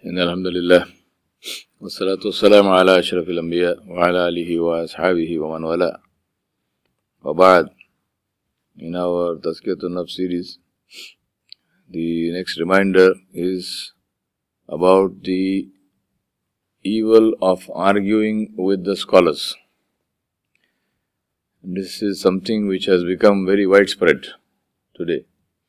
إن الحمد لله والصلاة والسلام على أشرف الأنبياء وعلى آله وأصحابه ومن والاه. وبعد, in our Tazkiyatun Nafs series, the next reminder is about the evil of arguing with the scholars. This is something which has become very widespread today.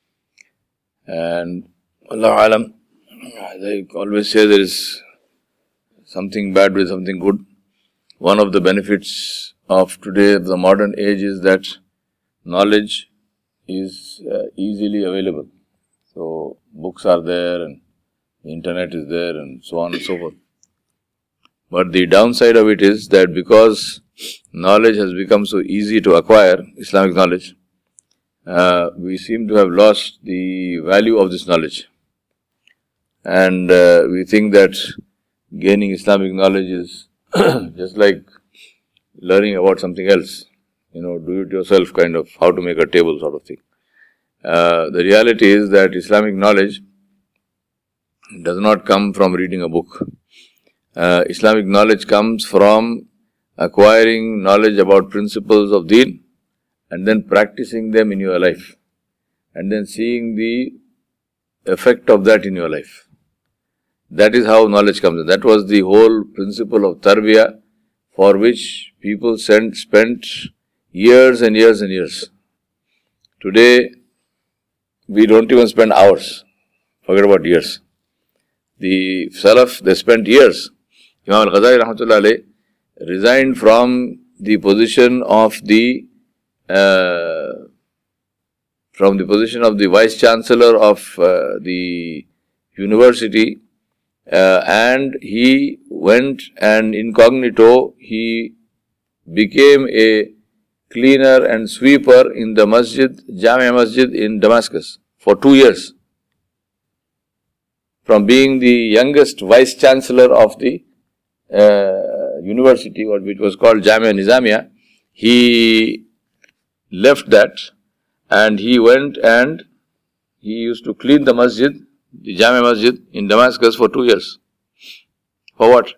And Allahu Alam, as I always say, there is something bad with something good. One of the benefits of today, of the modern age, is that knowledge is easily available. So, books are there and the internet is there and so on and so forth. But the downside of it is that because knowledge has become so easy to acquire, Islamic knowledge, we seem to have lost the value of this knowledge. And we think that gaining Islamic knowledge is just like learning about something else. Do it yourself kind of, how to make a table sort of thing. The reality is that Islamic knowledge does not come from reading a book. Islamic knowledge comes from acquiring knowledge about principles of Deen and then practicing them in your life and then seeing the effect of that in your life. That is how knowledge comes in. That was the whole principle of tarbiyah, for which people spent years and years and years. Today, we don't even spend hours. Forget about years. The Salaf, they spent years. Imam al-Ghazali rahmatullah alayh resigned from the position of the Vice Chancellor of the university, and he went and incognito, he became a cleaner and sweeper in the masjid, Jamia Masjid in Damascus for 2 years. From being the youngest Vice Chancellor of the university, which was called Jamia Nizamiya, he left that and he went and he used to clean the masjid, the Jamia Masjid in Damascus for 2 years. For what?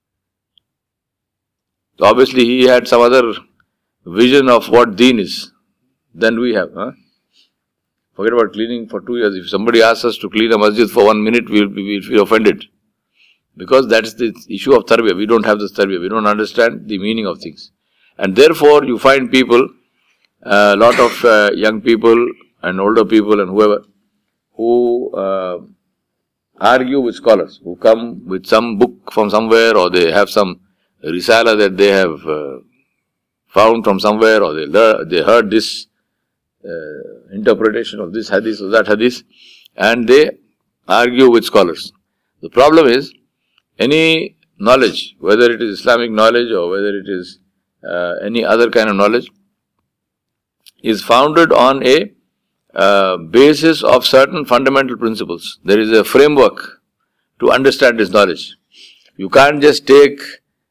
So obviously he had some other vision of what deen is than we have. Forget about cleaning for 2 years. If somebody asks us to clean a masjid for 1 minute, we'll feel offended. Because that's the issue of tarbiyah. We don't have this tarbiyah. We don't understand the meaning of things. And therefore you find people, a lot of young people and older people and whoever, who argue with scholars, who come with some book from somewhere, or they have some risala that they have found from somewhere, or they heard this interpretation of this hadith or that hadith, and they argue with scholars. The problem is, any knowledge, whether it is Islamic knowledge or whether it is any other kind of knowledge, is founded on a basis of certain fundamental principles. There is a framework to understand this knowledge. You can't just take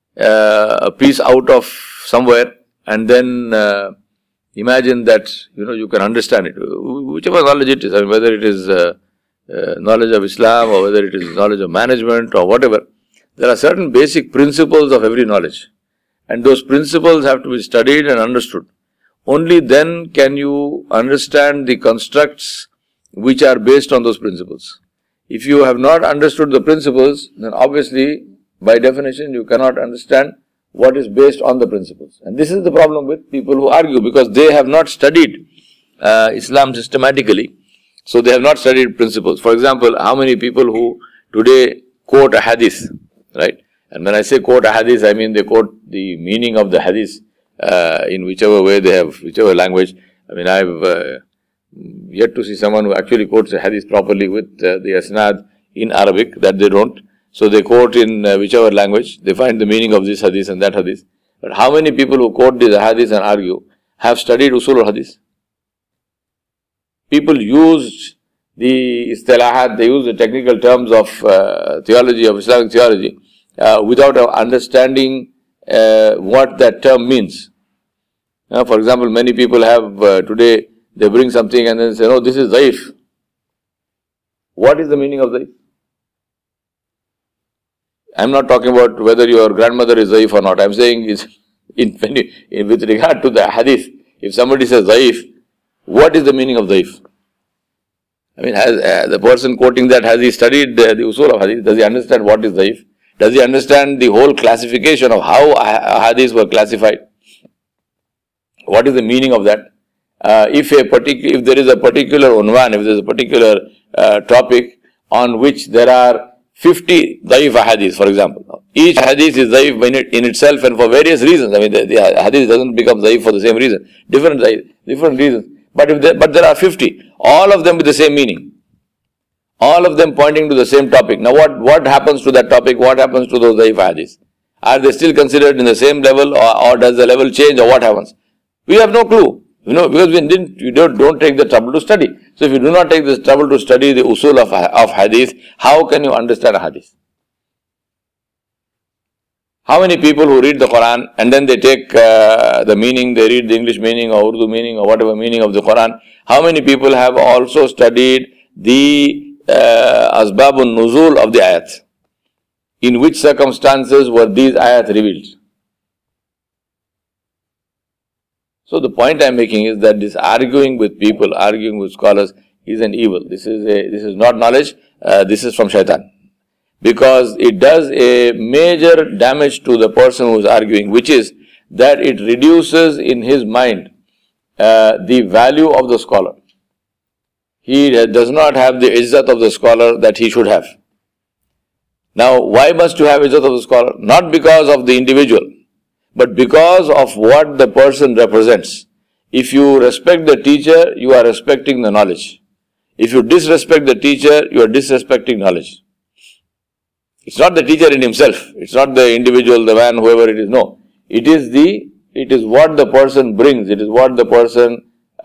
a piece out of somewhere and then imagine that you can understand it. Whichever knowledge it is, whether it is knowledge of Islam or whether it is knowledge of management or whatever, there are certain basic principles of every knowledge, and those principles have to be studied and understood. Only then can you understand the constructs which are based on those principles. If you have not understood the principles, then obviously, by definition, you cannot understand what is based on the principles. And this is the problem with people who argue, because they have not studied Islam systematically, so they have not studied principles. For example, how many people who today quote a hadith, right? And when I say quote a hadith, I mean they quote the meaning of the hadith in whichever way they have, whichever language. I've yet to see someone who actually quotes a hadith properly with the asnad in Arabic, that they don't. So they quote in whichever language, they find the meaning of this hadith and that hadith. But how many people who quote these hadith and argue have studied usul al-hadith? People used the istilahat, they use the technical terms of theology, of Islamic theology, without understanding what that term means. For example, many people have today, they bring something and then say, no, this is dhaif. What is the meaning of dhaif? I'm not talking about whether your grandmother is zaif or not. I'm saying is with regard to the hadith, if somebody says zaif, what is the meaning of zaif? I mean, has the person quoting that, has he studied the usul of hadith? Does he understand what is zaif? Does he understand the whole classification of how hadiths were classified? What is the meaning of that? If there is a particular unwan, if there is a particular topic on which there are 50 dhaif hadiths, for example, each hadith is dhaif in itself and for various reasons. I mean, the hadith doesn't become dhaif for the same reason, different reasons. But there are 50, all of them with the same meaning, all of them pointing to the same topic. Now, what happens to that topic? What happens to those dhaif hadiths? Are they still considered in the same level, or does the level change, or what happens? We have no clue, because we don't take the trouble to study. So if you do not take the trouble to study the usul of hadith, how can you understand a hadith? How many people who read the Quran and then they take the meaning, they read the English meaning or Urdu meaning or whatever meaning of the Quran, how many people have also studied the asbabun nuzul of the ayat? In which circumstances were these ayat revealed? So the point I am making is that this arguing with people, arguing with scholars is an evil. This is not knowledge, this is from shaitan. Because it does a major damage to the person who is arguing, which is that it reduces in his mind the value of the scholar. He does not have the izzat of the scholar that he should have. Now, why must you have izzat of the scholar? Not because of the individual, but because of what the person represents. If you respect the teacher, you are respecting the knowledge. If you disrespect the teacher, you are disrespecting knowledge. It's not the teacher in himself. It's not the individual, the man, whoever it is. No. It is what the person brings. It is what the person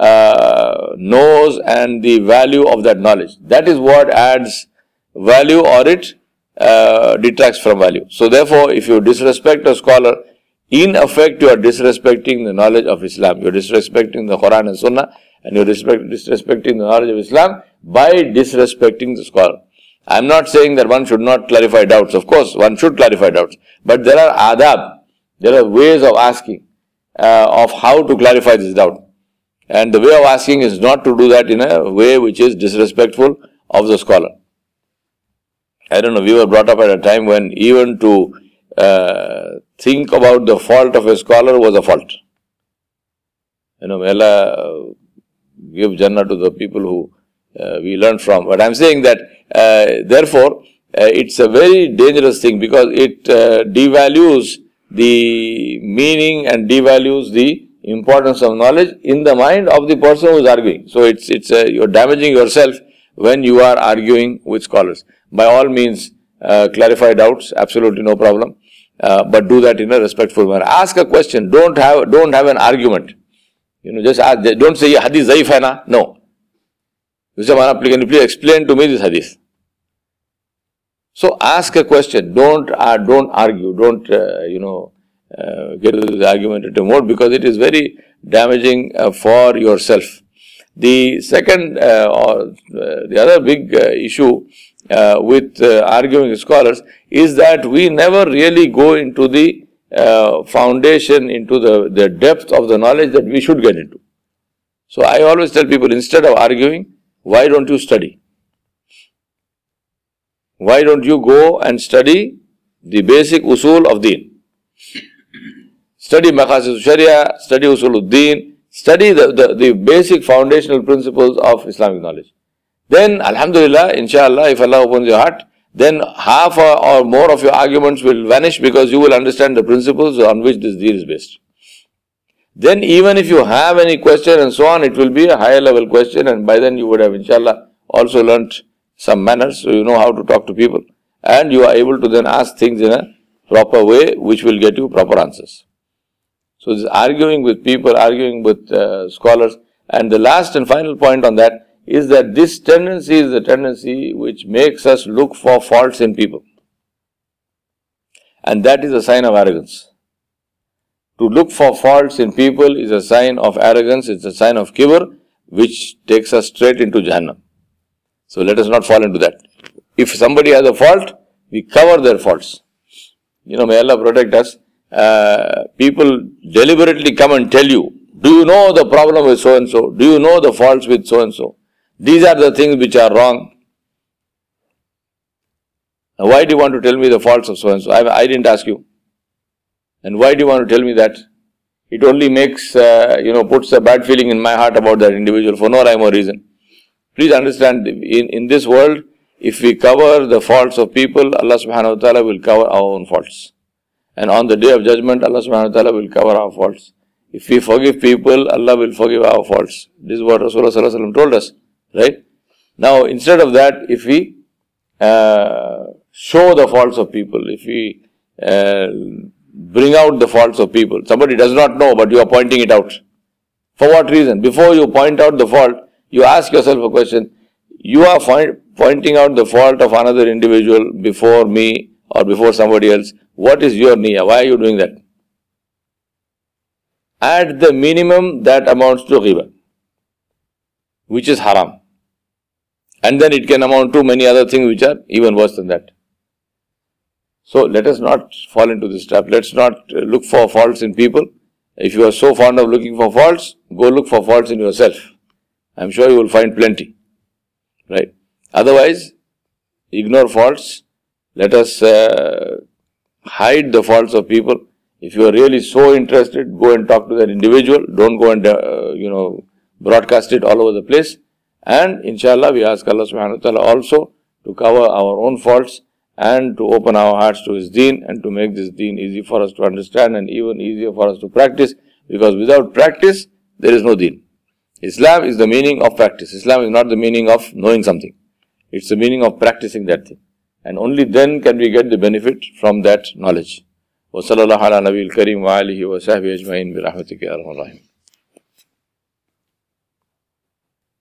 knows and the value of that knowledge. That is what adds value, or it detracts from value. So therefore, if you disrespect a scholar, in effect, you are disrespecting the knowledge of Islam. You are disrespecting the Quran and Sunnah, and you are disrespecting the knowledge of Islam by disrespecting the scholar. I am not saying that one should not clarify doubts. Of course, one should clarify doubts. But there are adab, there are ways of asking, of how to clarify this doubt. And the way of asking is not to do that in a way which is disrespectful of the scholar. I don't know, we were brought up at a time when even to think about the fault of a scholar was a fault. May Allah give Jannah to the people who we learn from. But I am saying that therefore it's a very dangerous thing, because it devalues the meaning and devalues the importance of knowledge in the mind of the person who is arguing. So you're damaging yourself when you are arguing with scholars. By all means, clarify doubts, absolutely no problem. But do that in a respectful manner. Ask a question. Don't have an argument. Just ask. Don't say hadith zaif hai na. No. Can you please explain to me this hadith? So ask a question. Don't argue. Don't get into the argumentative mode, because it is very damaging for yourself. The second or the other big issue with arguing with scholars is that we never really go into the foundation, into the depth of the knowledge that we should get into. So I always tell people, instead of arguing, why don't you study? Why don't you go and study the basic usul of deen? Study Maqasid Sharia, study Usul Deen, study the basic foundational principles of Islamic knowledge. Then, alhamdulillah, inshallah, if Allah opens your heart, then half or more of your arguments will vanish, because you will understand the principles on which this deen is based. Then even if you have any question and so on, it will be a higher level question, and by then you would have, inshallah, also learnt some manners, so you know how to talk to people, and you are able to then ask things in a proper way, which will get you proper answers. So this arguing with people, arguing with scholars, and the last and final point on that is that this tendency is the tendency which makes us look for faults in people. And that is a sign of arrogance. To look for faults in people is a sign of arrogance, it's a sign of kibr, which takes us straight into Jahannam. So let us not fall into that. If somebody has a fault, we cover their faults. may Allah protect us, people deliberately come and tell you, do you know the problem with so and so? Do you know the faults with so and so? These are the things which are wrong. Now, why do you want to tell me the faults of so and so? I didn't ask you. And why do you want to tell me that? It only makes, puts a bad feeling in my heart about that individual for no rhyme or reason. Please understand, in this world, if we cover the faults of people, Allah subhanahu wa ta'ala will cover our own faults. And on the day of judgment, Allah subhanahu wa ta'ala will cover our faults. If we forgive people, Allah will forgive our faults. This is what Rasulullah sallallahu alaihi wasallam told us. Right? Now, instead of that, if we show the faults of people, if we bring out the faults of people, somebody does not know, but you are pointing it out. For what reason? Before you point out the fault, you ask yourself a question. You are pointing out the fault of another individual before me or before somebody else. What is your niyyah? Why are you doing that? At the minimum, that amounts to ghibah, which is haram. And then it can amount to many other things which are even worse than that. So let us not fall into this trap. Let's not look for faults in people. If you are so fond of looking for faults, go look for faults in yourself. I'm sure you will find plenty. Right? Otherwise, ignore faults. Let us hide the faults of people. If you are really so interested, go and talk to that individual. Don't go and, broadcast it all over the place. And inshallah, we ask Allah subhanahu wa ta'ala also to cover our own faults and to open our hearts to His deen and to make this deen easy for us to understand and even easier for us to practice. Because without practice, there is no deen. Islam is the meaning of practice. Islam is not the meaning of knowing something. It's the meaning of practicing that thing. And only then can we get the benefit from that knowledge. وَصَلَّى اللَّهُ عَلَى نَبِيِّ الْكَرِيمِ وَعَلِهِ وَصَحْبِهِ أَجْمَعِينَ بِرَحْمَتِكَ يَا أَرْحَمَ الرَّاحِمِينَ.